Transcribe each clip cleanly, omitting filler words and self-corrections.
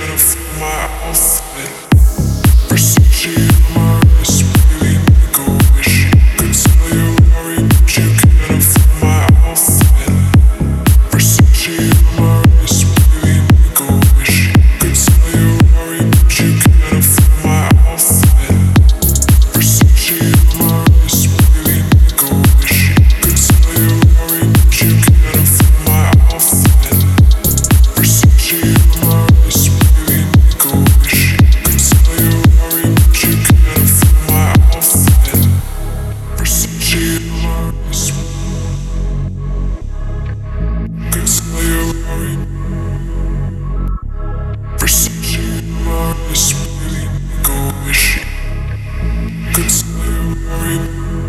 can't afford my outfit. Versace in my wrist, really make a wish. Could tell you worry, but you can't afford my outfit. Versace in my wrist, really make a wish. Could tell you worry, but you can't afford my outfit. Versace in my wrist, really make a wish. Could tell you worry, but you can't afford my outfit. Versace in my wrist, really make a wish. Could tell you worry, but you can't afford my outfit. Versace in my wrist. Could tell you worry. Versace in my wrist, really make a wish. Could tell you worry.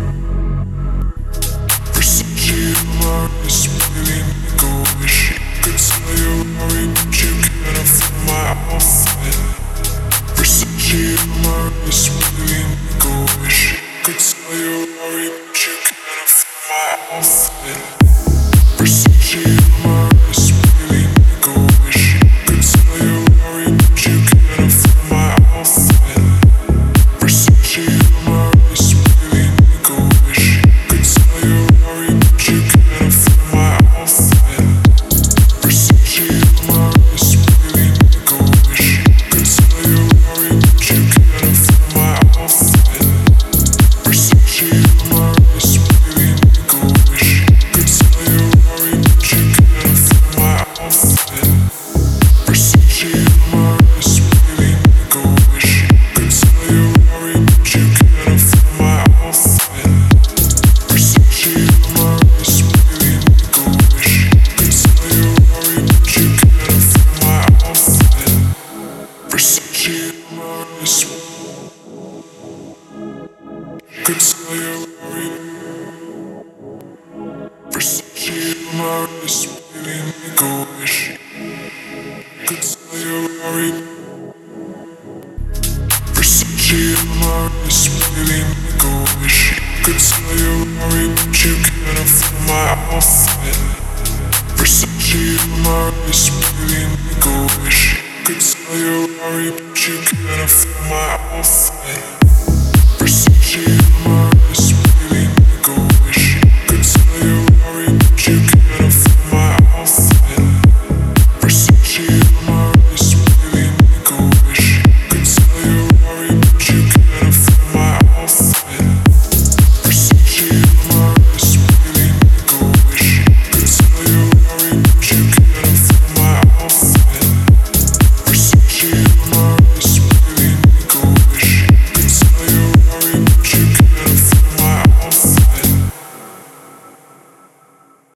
Versace in my wrist, really make a wish. Could tell you worry, but you can't afford my outfit. Versace in my wrist, really make a wish. Could tell you worry, but you can't afford my outfit. Versace in my wrist, really make a wish. Could tell you worry, but you can't afford my outfit. Versace in my wrist, really make a wish. Could tell you worry, but you can't afford my outfit. Versace in my wrist, really make a wish. Could tell you worry, but you can't afford my outfit. Versace in my wrist, really make a wish. Could tell you worry, but you can't afford my outfit. Versace in my wrist, really make a wish. Could tell you worry, but you can't afford my outfit. Versace in my wrist, really make a wish. Could tell you worry, but you can't afford my outfit. Versace in my wrist. Could tell you worry. Versace in my wrist, really make a wish. Could tell you worry. Versace in my wrist, really make a wish. Could tell you worry, but you can't afford my outfit. Versace in my wrist, really make a wish. Could tell you worry, but you can't afford my outfit. Versace in my